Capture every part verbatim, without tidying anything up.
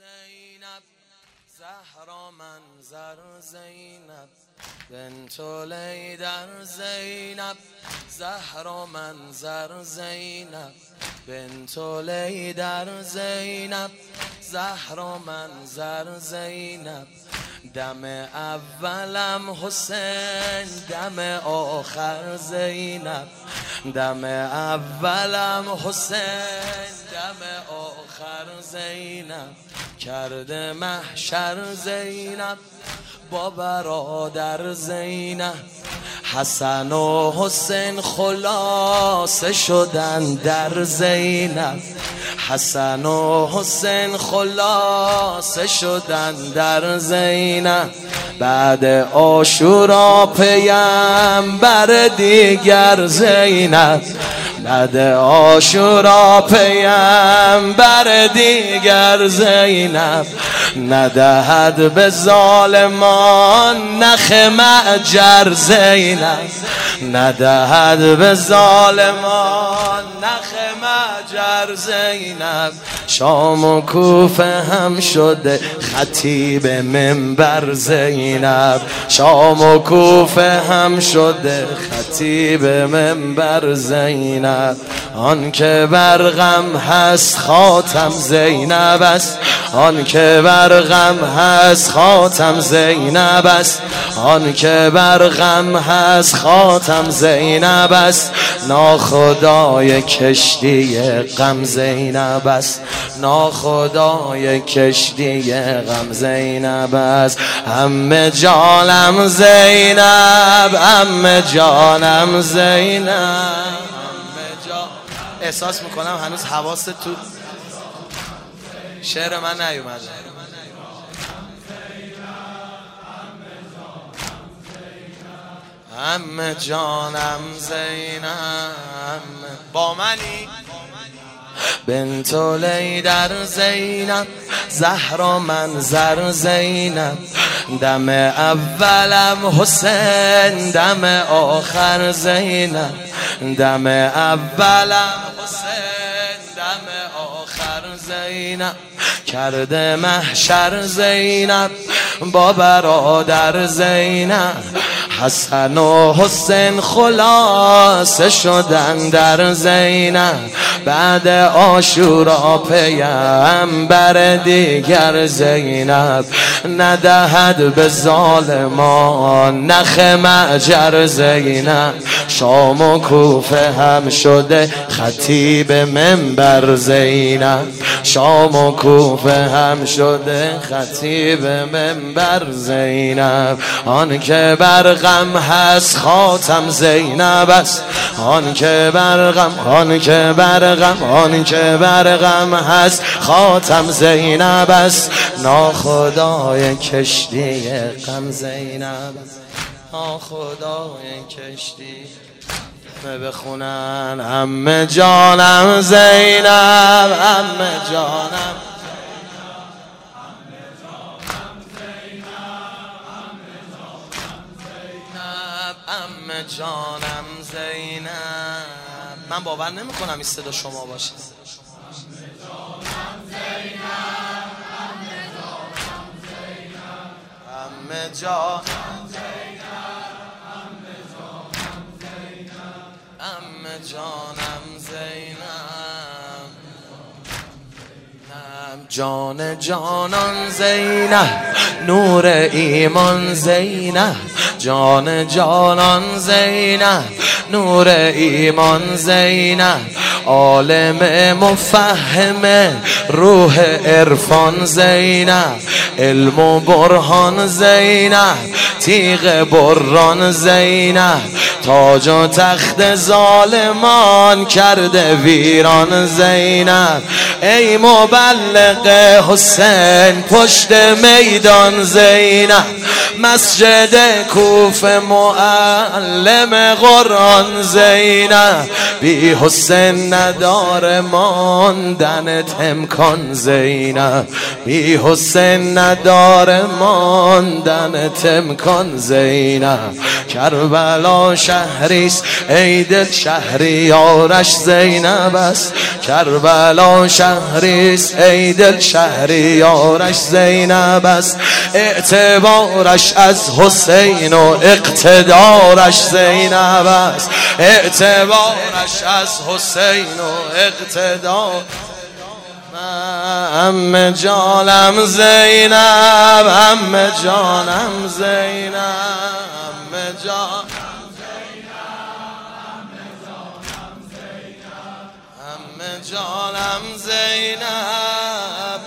زینب زهرا منظر زینب بنت لیدر زینب زهرا منظر زینب بنت لیدر زینب زهرا منظر زینب دم اولم حسین دم آخر زینب دم اولم حسین دم آخر زینب کرده محشر زینب با برادر زینب حسن و حسین خلاصه شدن در زینب حسن و حسین خلاصه شدن در زینب بعد عاشورا پیامبر دیگر زینب بعد عاشورا پیامبر دیگر زینب ندهد به ظالمان نخ معجر زینب ندهد به ظالمان نخ معجر زینب شام و کوفه هم شده خطیب منبر زینب شام و کوفه هم شده خطیب منبر زینب آن که برغم هست خاتم زینب است آن که برغم هست خاتم زینب است آن که برغم هست خاتم زینب است ناخدای کشتی غم زینب است ناخدای کشتی غم زینب است همه جانم زینب همه جانم زینب احساس میکنم هنوز حواست تو شعر من نیومده همه جانم زینب با منی بنت لیدر زینب زهرا منظر زینب دم اولم حسین دم آخر زینب دم اولم حسین دم آخر زینب کرده محشر زینب با برادر زینب حسن و حسین خلاصه شدن در زینب بعد عاشورا پیامبر دیگر زینب ندهد به ظالمان نخ معجر زینب شام و کوفه هم شده خطیب منبر زینب شام و کوفه هم شده خطیب منبر زینب آن که برغم هست خاتم زینب است آن که برغم آن که برغم آن که برغم هست خاتم زینب است ناخدای کشتی غم زینب ناخدای کشتی بخونن همه جانم زینب همه جانم همه جانم زینب من باور نمی کنم این صدا شما باشه همه جانم همه جانم زینب جان جانان زینب نور ایمان زینب جان جانان زینب نور ایمان زینب عالم مفهم روح عرفان زینب علم و برهان زینب تیغ بران زینب تاج و تخت ظالمان کرده ویران زینب ای مبلغ حسین پشت میدان زینب مسجد کوفه معلم قرآن زینب بی حسین نداره ماندنت امکان زینب بی حسین نداره ماندنت امکان زینب کربلا شهریست ای دل شهریارش زینب است. کربلا شهریست ای دل شهریارش زینب است. اعتبارش از حسین و اقتدارش زینب است. اعتبارش از حسین و اقتدار. عمه جانم زینب، عمه جانم زینب، عمه جانم عمه جانم زینب،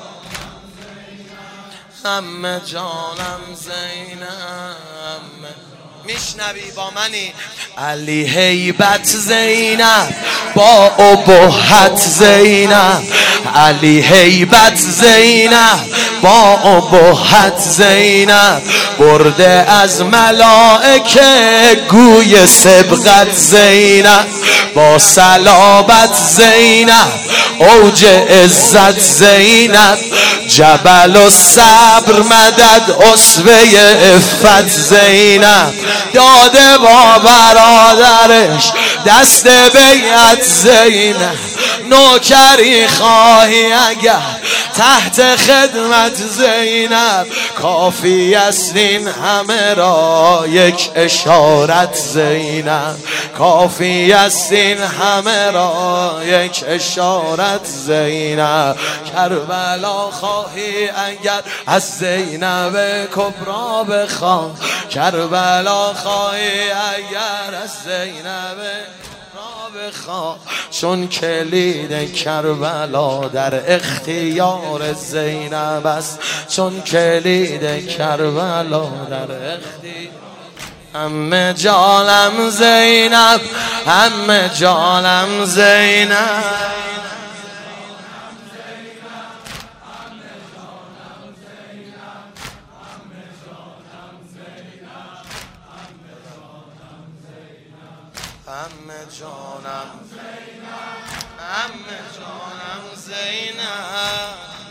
عمه جانم زینب. میشنوی با منی؟ علی هیبت زینب با ابهت زینب، علی هیبت زینب با ابهت زینب. برده از ملائکه گوی سبقت زینب، با صلابت زینب اوج عزت زینب. جبل و صبر مدد اسوه عفت زینب. داده با برادرش دست بیعت زینب. نوکری خواهی اگر تحت خدمت زینب. کافی است این همه را یک اشارت زینب. کافی است این همه را یک اشارت زینب. کربلا خواهی اگر از زینب کبرا بخواه. کربلا خواهی اگر از زینب بخواه. چون کلید کربلا در اختیار زینب است. چون کلید کربلا در اختیار. عمه جانم زینب، عمه جانم زینب، عمه جانم عمه جانم زینب،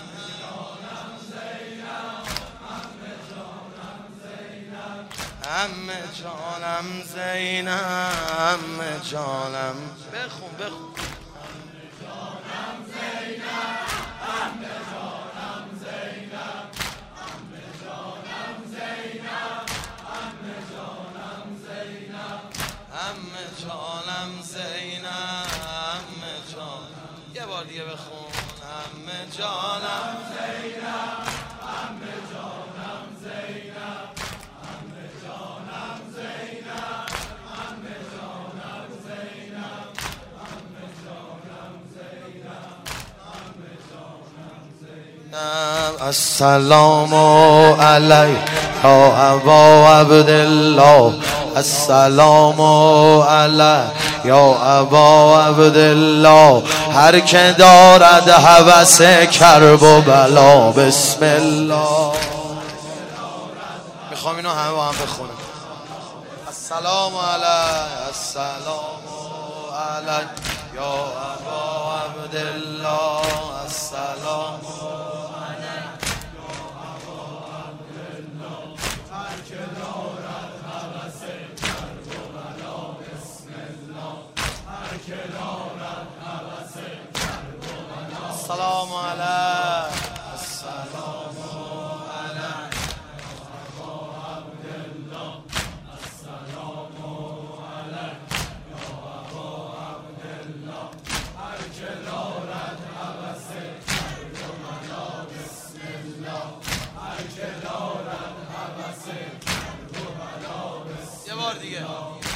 عمه جانم زینب، عمه جانم. بخون بخون. عمه جانم زینب، عمه جانم زینب، عمه جانم زینب، عمه جانم زینب، عمه جانم زینب، عمه جان. یه بار دیگه بخون. عمه جانم زینب، عمه جانم زینب، عمه جانم زینب، عمه جانم زینب، عمه جانم زینب، عمه جانم زینب. السلام علیک یا ابا عبدالله، السلام علیک یا ابا عبدالله. هر که دارد هوس کرب و بلا. بسم الله. میخوام اینو همه با هم بخونم. السلام علیک، السلام علیک یا ابا عبدالله، السلام علیک یا ابا عبدالله. هر که دارد هوس کرب و بلا. بسم الله. هر که دارد هوس کرب و بلا. السلام علیک، السلام علیک یا ابا عبدالله، السلام علیک یا ابا عبدالله. هر که دارد هوس کرب و بلا. بسم الله. هر که دارد هوس کرب و بلا. یه بار دیگه.